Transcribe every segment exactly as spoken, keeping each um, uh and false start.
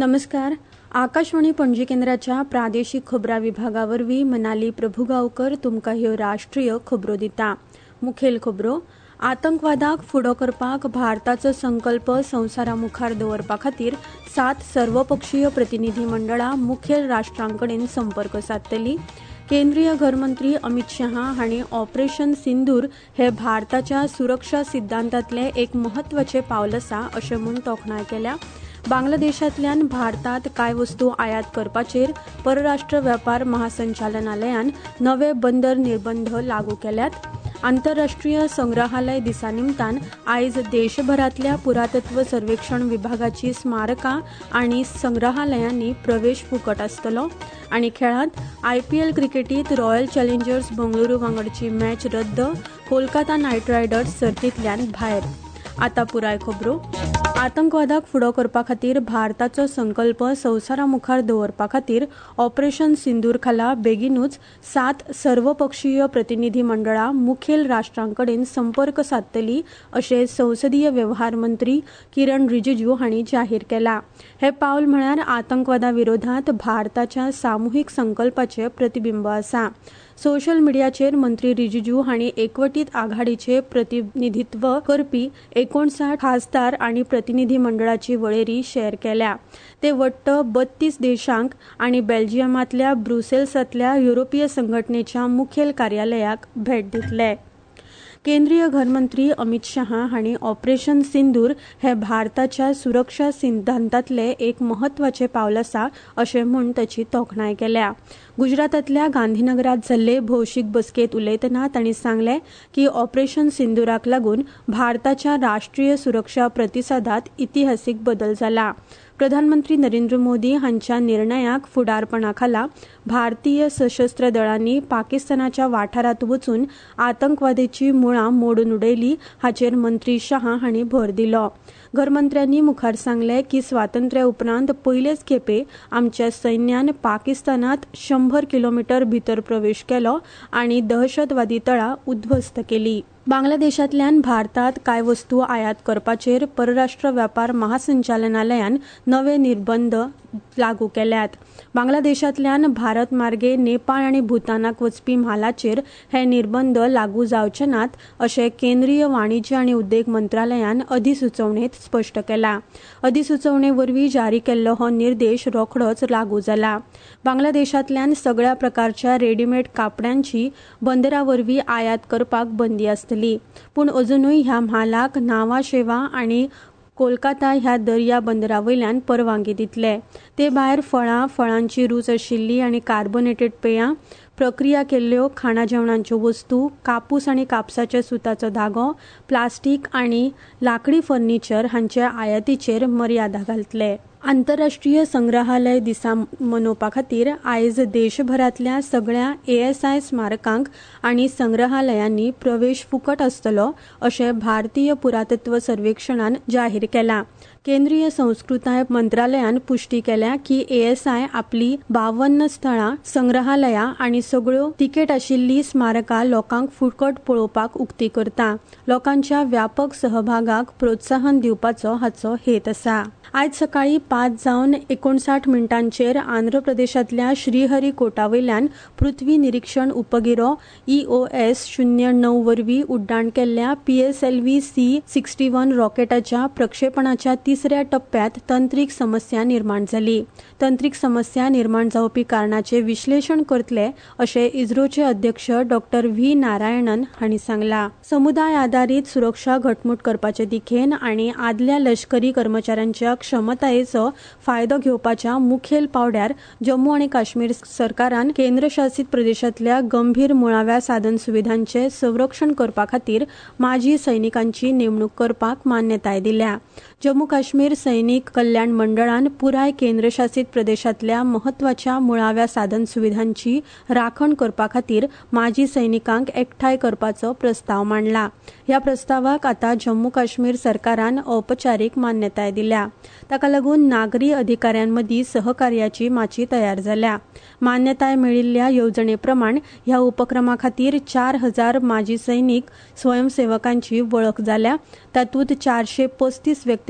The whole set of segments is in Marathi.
नमस्कार. आकाशवाणी पणजी केंद्राच्या प्रादेशिक खबरां विभागावरवीं मनाली प्रभुगांवकर तुमकां ह्यो राष्ट्रीय खबरो दिता. मुखेल खबरो. आतंकवादाक फुडो करपाक भारताचो संकल्प संवसारा मुखार दवरपा खातीर सात सर्वपक्षीय प्रतिनिधी मंडळां मुखेल राष्ट्रांकडेन संपर्क सादतली. केंद्रीय घरमंत्री अमित शहा हांणी ऑपरेशन सिंदूर हे भारताच्या सुरक्षा सिद्धांतातले एक म्हत्वाचें पावल आसा अशें म्हूण तोखणाय केल्या. बांगलादेशांतल्यान भारतात कांय वस्तू आयात करपाचेर परराष्ट्र वेपार महासंचालनालयान नवे बंदर निर्बंध लागू केल्यात. आंतरराष्ट्रीय संग्रहालय दिसा निमतान आयज देशभरातल्या पुरातत्व सर्वेक्षण विभागाची स्मारकां आनी संग्रहालयांनी प्रवेश फुकट आसतलो. आनी खेळांत आयपीएल क्रिकेटींत रॉयल चॅलेंजर्स बंगळुरू वांगडची मॅच रद्द. कोलकाता नायट रायडर्स सर्तींतल्यान भायर. आतां पुराय खबरो. आतंकवादाक फुडो करपा खातीर भारताचो संकल्प संवसारा मुखार दवरपा खातीर ऑपरेशन सिंदूर खाला बेगीनूच सात सर्वपक्षीय प्रतिनिधी मंडळां मुखेल राष्ट्रांकडेन संपर्क सादतली अशें संसदीय वेव्हार मंत्री किरण रिजिजू हांणी जाहीर केला. हे पावल म्हळ्यार आतंकवादा विरोधांत भारताच्या सामुहीक संकल्पाचें प्रतिबिंब आसा. सोशल मिडियाचेर मंत्री रिजिजू हांणी एकवटीत आघाडीचे प्रतिनिधित्व करपी एकोणसाठ खासदार आनी प्रतिनिधी मंडळाची वळेरी शेअर केल्या. ते वट्ट बत्तीस देशांक आनी बेल्जियमांतल्या ब्रुसेल्सांतल्या युरोपीय संघटनेच्या मुखेल कार्यालयाक भेट दितले. केंद्रीय घरमंत्री अमित शहा हांणी ऑपरेशन सिंदूर हे भारताच्या सुरक्षा सिद्धांतातले एक म्हत्वाचें पावल आसा अशें म्हूण ताची तोखणाय केल्या. गुजरातांतल्या गांधीनगरांत जाल्ले भौशीक बसकेंत उलयतना तांणी सांगलें की ऑपरेशन सिंदूराक लागून भारताच्या राष्ट्रीय सुरक्षा प्रतिसादांत इतिहासीक बदल जाला. प्रधानमंत्री नरेंद्र मोदी हांच्या निर्णयाक फुडारपणा खाला भारतीय सशस्त्र दळांनी पाकिस्तानाच्या वाठारांत वचून आतंकवादाची मुळां मोडून उडयली हाचेर मंत्री शहा हांणी भर दिलो. घरमंत्र्यांनी मुखार सांगलें की स्वातंत्र्या उपरांत पयलेच खेपे आमच्या सैन्यान पाकिस्तानांत शंभर किलोमीटर भितर प्रवेश केलो आनी दहशतवादी तळां उध्वस्त केली. बांगलादेशांतल्यान भारतात कांय वस्तू आयात करपाचेर परराष्ट्र वेपार महासंचालनालयान नवे निर्बंध लागू केल्यात. बांगलादेशांतल्यान भारत मार्गे नेपाळ आनी भूतानाक वचपी म्हालाचेर हे निर्बंध लागू जावचे नात अशें केंद्रीय वाणिज्य आनी उद्देग मंत्रालयान अधिसुचोवणेंत स्पश्ट केला. अधिसुचोवणे वरवीं जारी केल्लो हो निर्देश रोखडोच लागू जाला. बांगलादेशांतल्यान सगळ्या प्रकारच्या रेडीमेड कापड्यांची बंदरा वरवीं आयात करपाक बंदी आसतली. पूण अजूनय ह्या म्हालाक नावा शेवा आनी कोलकाता ह्या दर्या बंदरावयल्यान परवानगी दितले. ते भायर फळां, फळांची रूच आशिल्ली आनी कार्बोनेटेड पेयां, प्रक्रिया केल्ल्यो खाणा जेवणांच्यो वस्तू, कापूस आनी कापसाच्या सुताचो धागो, प्लास्टीक आनी लाकडी फर्निचर हांच्या आयातीचेर मर्यादा घालतले. आंतरराष्ट्रीय संग्रहालय दिसा मनोवपा खातीर आयज देशभरातल्या सगळ्या एएसआय स्मारकांक आनी संग्रहालयांनी प्रवेश फुकट आसतलो अशें भारतीय पुरातत्व सर्वेक्षणान जाहीर केलां. केंद्रीय संस्कृताय मंत्रालयान पुष्टी केल्या की एएसआय आपली बावन्न स्थळां, संग्रहालयां आनी सगळ्यो तिकेट आशिल्ली स्मारकां लोकांक फुकट पळोवपाक उक्ती करता. लोकांच्या व्यापक सहभागाक प्रोत्साहन दिवपाचो हाचो हेत आसा. आयज सकाळी पाच जावन एकोणसाठ मिनटांचेर आंध्र प्रदेशांतल्या श्रीहरिकोटावयल्यान पृथ्वी निरीक्षण उपगिरो ईओएस शून्य णव वरवीं उड्डाण केल्ल्या पीएसएलव्ही सी सिक्स्टी वन रॉकेटाच्या प्रक्षेपणाच्या तिसऱ्या टप्प्यात तंत्रीक समस्या निर्माण जाली. तंत्रीक समस्या निर्माण जावपी कारणाचे विश्लेषण करतले अशें इस्रोचे अध्यक्ष डॉक्टर व्ही नारायणन हांणी सांगलां. समुदाय आधारीत सुरक्षा घटमूट करपाचे दिखेन आनी आदल्या लश्करी कर्मचाऱ्यांच्या क्षमतायेचो फायदो घेवपाच्या मुखेल पावड्यार जम्मू आनी काश्मीर सरकारान केंद्रशासीत प्रदेशांतल्या गंभीर मुळाव्या साधन सुविधांचे संरक्षण करपा खातीर माजी सैनिकांची नेमणूक करपाक मान्यताय दिल्या. जम्मू काश्मीर सैनीक कल्याण मंडळान पुराय केंद्रशासीत प्रदेशांतल्या महत्वाच्या मुळाव्या साधन सुविधांची राखण करपा खातीर माजी सैनिकांक एकठांय करपाचो प्रस्ताव मांडला. ह्या प्रस्तावाक आतां जम्मू काश्मीर सरकारान औपचारीक मान्यताय दिल्या. ताका लागून नागरी अधिकाऱ्यांमदीं सहकार्याची माची तयार जाल्या. मान्यताय मेळिल्ल्या येवजणे प्रमाण ह्या उपक्रमा खातीर चार हजार माजी सैनीक स्वयंसेवकांची वळख जाल्या. तातूंत चारशे पस्तीस व्यक्ती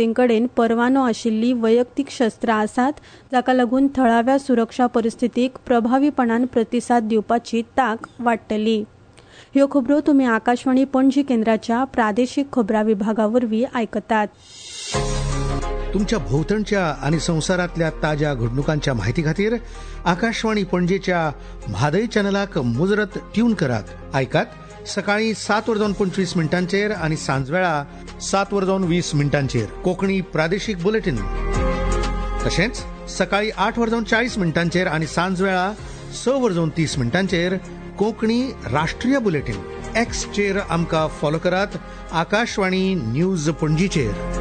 व्यक्तींकडेन परवानो आशिल्ली वैयक्तीक शस्त्रां आसात, जाका लागून थळाव्या सुरक्षा परिस्थितीक प्रभावीपणान प्रतिसाद दिवपाची तांक वाडटली. ह्यो खबरो तुमी आकाशवाणी पणजी केंद्राच्या प्रादेशीक खबरां विभागा वरवीं आयकतात. तुमच्या भोवतणच्या आणि संवसारातल्या ताज्या घडणुकांच्या माहिती खातीर आकाशवाणी पणजेच्या म्हादय चॅनलाक मुजरत ट्यून करात. आयकात सकाळी सात वरजावन पंचवीस मिनटांचेर आणि सांजवेळा सात वरजावन वीस मिनटांचेर कोंकणी प्रादेशीक बुलेटिन. तशेंच सकाळी आठ वरजावन चाळीस मिनटांचेर आणि सांजवेळा स वरजावन तीस मिनटांचेर कोंकणी राष्ट्रीय बुलेटिन. एक्सचेर आमकां फॉलो करात. आकाशवाणी न्यूज पणजीचेर.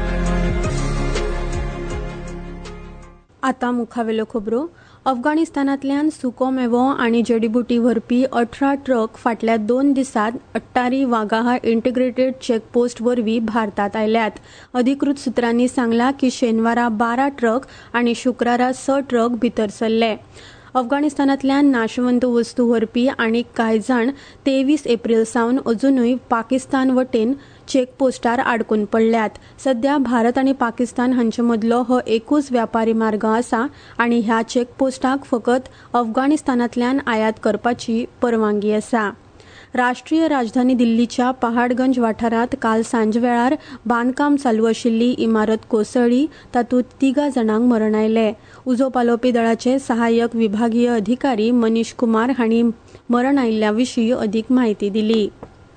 आतां मुखावेल्यो खबरो. अफगाणिस्तानांतल्यान सुको मेवो आनी जडीबुटी व्हरपी अठरा ट्रक फाटल्या दोन दिसांत अट्टारी वागाहा इंटिग्रेटेड चेकपोस्ट वरवीं भारतात आयल्यात. अधिकृत सुत्रांनी सांगलां की शेनवारा बारा ट्रक आनी शुक्रारा स ट्रक भितर सरले. अफगाणिस्तानांतल्यान नाशवंत वस्तू व्हरपी आनी कांय जाण तेवीस एप्रील सावन अजूनय पाकिस्तान वटेन चेकपोस्टार आडकून पडल्यात. सध्या भारत आनी पाकिस्तान हांचे मदलो हो एकूच व्यापारी मार्ग आसा आनी ह्या चेकपोस्टाक फकत अफगाणिस्तानांतल्यान आयात करपाची परवानगी आसा. राष्ट्रीय राजधानी दिल्लीच्या पहाडगंज वाठारांत काल सांजवेळार बांदकाम चालू आशिल्ली इमारत कोसळ्ळी. तातूंत तिगा जाणांक मरण आयलें. उजो पालोवपी दळाचे सहाय्यक विभागीय अधिकारी मनीश कुमार हांणी मरण आयिल्ल्या विशीं अदीक म्हायती दिली.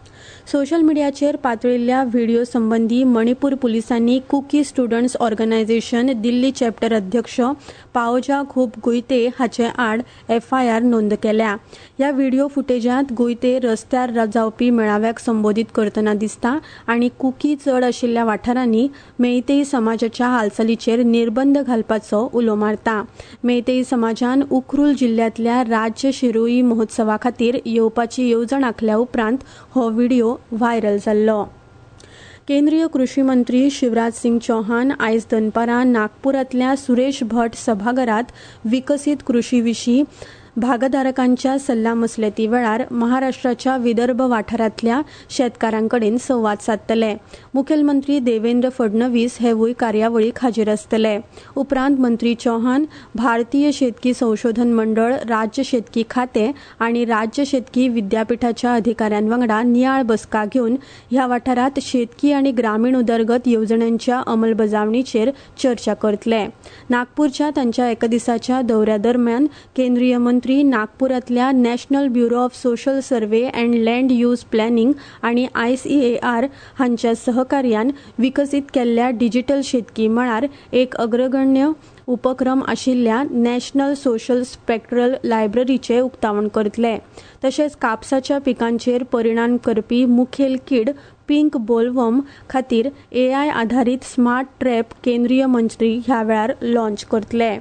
सोशल मिडियाचेर पातळिल्ल्या व्हिडिओ संबंधी मणिपूर पुलिसांनी Kuki students organisation Delhi chapter अध्यक्ष पाओजा खूब गुयते हाचे आड एफआयआर नोंद केल्या. ह्या व्हिडिओ फुटेजांत गुयते रस्त्यार जावपी मेळाव्याक संबोधीत करतना दिसता आनी कुकी चड आशिल्ल्या वाठारांनी मेइतेई समाजाच्या हालचालीचेर निर्बंध घालपाचो उलो मारता. मेइतेई समाजान उखरुल जिल्ल्यांतल्या राज्य शिरोई महोत्सवा खातीर येवपाची येवजण आखल्या उपरांत हो व्हिडिओ व्हायरल जाल्लो. केंद्रीय कृषी मंत्री शिवराज सिंग चौहान आयज दनपारां नागपुरांतल्या सुरेश भट सभाघरांत विकसीत कृषी विशीं भागधारकांच्या सल्लामसलती वेळार महाराष्ट्राच्या विदर्भ वाठारांतल्या शेतकारांकडेन संवाद सादतले. मुखेलमंत्री देवेंद्र फडणवीस हेवूय कार्यावळीक हाजीर आसतले. उपरांत मंत्री चौहान भारतीय शेतकी संशोधन मंडळ, राज्य शेतकी खातें आनी राज्य शेतकी विद्यापीठाच्या अधिकाऱ्यांवांगडा नियाळ बसका घेवन ह्या वाठारांत शेतकी आनी ग्रामीण उदरगत येवजण्यांच्या अंमलबजावणीचेर चर्चा करतले. नागपूरच्या तांच्या एका दिसाच्या दौऱ्या दरम्यान केंद्रीय मंत्री नागपुरांतल्या national bureau of social survey and land use planning आनी आयसीएआर हांच्या सहकार्यान विकसीत केल्ल्या डिजिटल शेतकी मळार एक अग्रगण्य उपक्रम आशिल्ल्या नॅशनल सोशल स्पेक्ट्रल लायब्ररीचे उक्तावण करतले. तशेंच कापसाच्या पिकांचेर परिणाम करपी मुखेल कीड पिंक बोलवर्म खातीर एआय आधारीत स्मार्ट ट्रॅप केंद्रीय मंत्री ह्या वेळार लॉन्च करतले.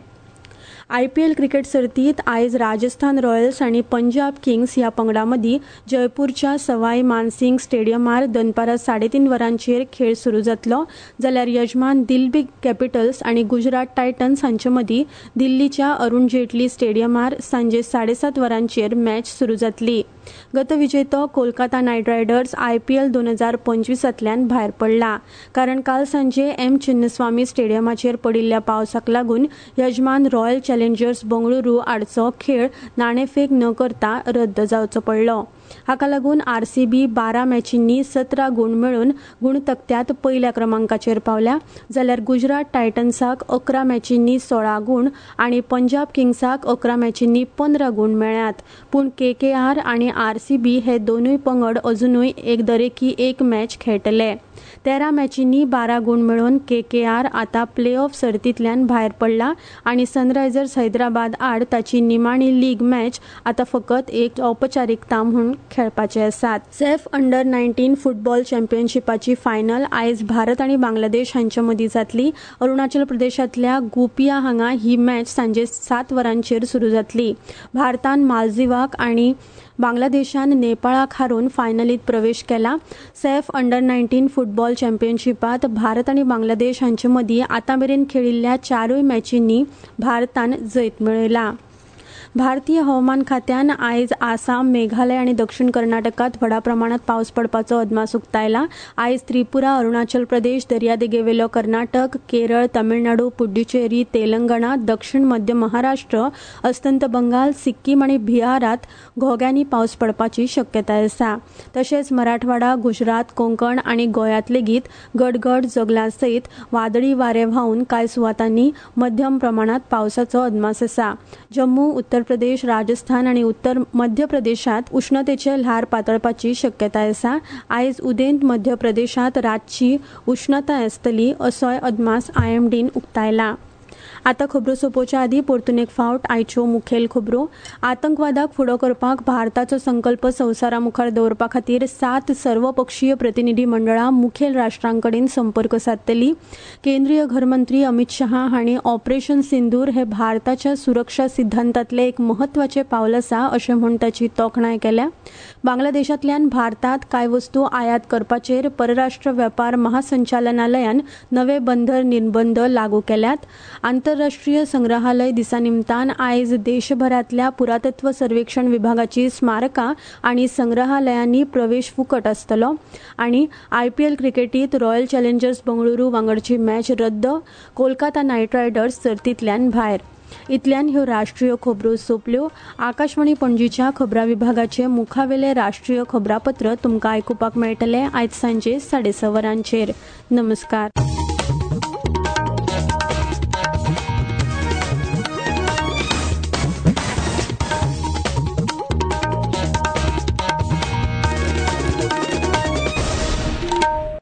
आयपीएल क्रिकेट सर्तीत आयज राजस्थान रॉयल्स आनी पंजाब किंग्स ह्या पंगडा मदीं जयपूरच्या सवाय मानसिंग स्टेडियमार दनपारां साडेतीन वरांचेर खेळ सुरू जातलो. जाल्यार यजमान दिल्ली कॅपिटल्स आनी गुजरात टायटन्स हांचे मदीं दिल्लीच्या अरुण जेटली स्टेडियमार सांजे साडेसात वरांचेर मॅच सुरू जातली. गतविजेतो कोलकाता नायट रायडर्स आयपीएल दोन हजार पंचवीसांतल्यान भायर पडला. कारण काल सांजे एम चिन्नस्वामी स्टेडियमाचेर पडिल्ल्या पावसाक लागून यजमान रॉयल चॅलेंजर्स बंगळुरू आडचो खेळ नाणेफेक न करता रद्द जावचो पडलो. हाका लागून आरसीबी बारा मॅचींनी सतरा गुण मेळोवन गुणतक्त्यात पयल्या क्रमांकाचेर पावल्या. जाल्यार गुजरात टायटन्साक अकरा मॅचींनी सोळा गुण आनी पंजाब किंग्साक अकरा मॅचींनी पंदरा गुण मेळ्ळ्यात. पूण केकेआर आनी आरसीबी हे दोनूय पंगड अजूनय एक दरेकी एक मॅच खेळटले. तेरा मॅचींनी बारा गुण मेळोवन केकेआर आतां प्ले ऑफ सर्तींतल्यान भायर पडला आनी सनरायझर्स हैदराबाद आड ताची निमाणी लीग मॅच आतां फकत एक औपचारिकता म्हूण खेळपाचे आसात. सॅफ अंडर नायन्टीन फुटबॉल चॅम्पियनशिपाची फायनल आयज भारत आनी बांगलादेश हांचे मदीं जातली. अरुणाचल प्रदेशांतल्या गुपिया हांगा ही मॅच सांजे सात वरांचेर सुरू जातली. भारतान मालदीवाक आनी बांगलादेशान नेपाळाक हारोवन फायनलीत प्रवेश केला. सॅफ अंडर नायन्टीन फुटबॉल चॅम्पियनशिपात भारत आनी बांगलादेश हांचे मदीं आतां मेरेन खेळिल्ल्या चारूय मॅचींनी भारतान जैत मेळयला. भारतीय हवामान खात्यान आयज आसाम, मेघालय आणि दक्षिण कर्नाटकात व्हडा प्रमाणात पावस पडपाचो अदमास उक्तायला. आयज त्रिपुरा, अरुणाचल प्रदेश, दर्यादेगेवेलो कर्नाटक, केरळ, तमिळनाडू, पुड्डुचेरी, तेलंगणा, दक्षिण मध्य महाराष्ट्र, अस्तंत बंगाल, सिक्कीम आणि बिहारात घोग्यांनी पावस पडपाची शक्यताय आसा. तशेंच मराठवाडा, गुजरात, कोंकण आणि गोंयात लेगीत गडगड जगला सयत वादळी वारे व्हावन कांय सुवातांनी मध्यम प्रमाणात पावसाचो अदमास आसा. जम्मू, उत्तर प्रदेश, राजस्थान आणि उत्तर मध्य प्रदेशात उष्णतेचे ल्हार पातळपाची शक्यताय आसा. आयज उदेंत मध्य प्रदेशात रातची उष्णताय आसतली असोय अदमास आयएमडीन उक्तायला. आतां खबरो सोंपोवच्या आदीं परतून एक फावट आयच्यो मुखेल खबरो. आतंकवादाक फुडो करपाक भारताचो संकल्प संवसारा मुखार दवरपा खातीर सात सर्वपक्षीय प्रतिनिधी मंडळां मुखेल राष्ट्रांकडेन संपर्क सादतली. केंद्रीय घरमंत्री अमित शहा हांणी ऑपरेशन सिंदूर हे भारताच्या सुरक्षा सिद्धांतातले एक म्हत्वाचें पावल आसा अशें म्हूण ताची तोखणाय केल्या. बांगलादेशांतल्यान भारतात कांय वस्तू आयात करपाचेर परराष्ट्र वेपार महासंचालनालयान नवे बंदर निर्बंध लागू केल्यात. आंतरराष्ट्रीय संग्रहालय दिसा निमतान आयज देशभरातल्या पुरातत्व सर्वेक्षण विभागाची स्मारकां आणि संग्रहालयांनी प्रवेश फुकट आसतलो. आणि आयपीएल क्रिकेटीत रॉयल चॅलेंजर्स बंगळुरू वांगडची मॅच रद्द. कोलकाता नायट रायडर्स सर्तींतल्यान भायर. इतल्यान ह्यो राष्ट्रीय खबरो सोंपल्यो. आकाशवाणी पणजीच्या खबरां विभागाचे मुखावेले राष्ट्रीय खबरापत्र तुमकां आयकुपाक मेळटले आयज सांजे साडे स वरांचेर. नमस्कार.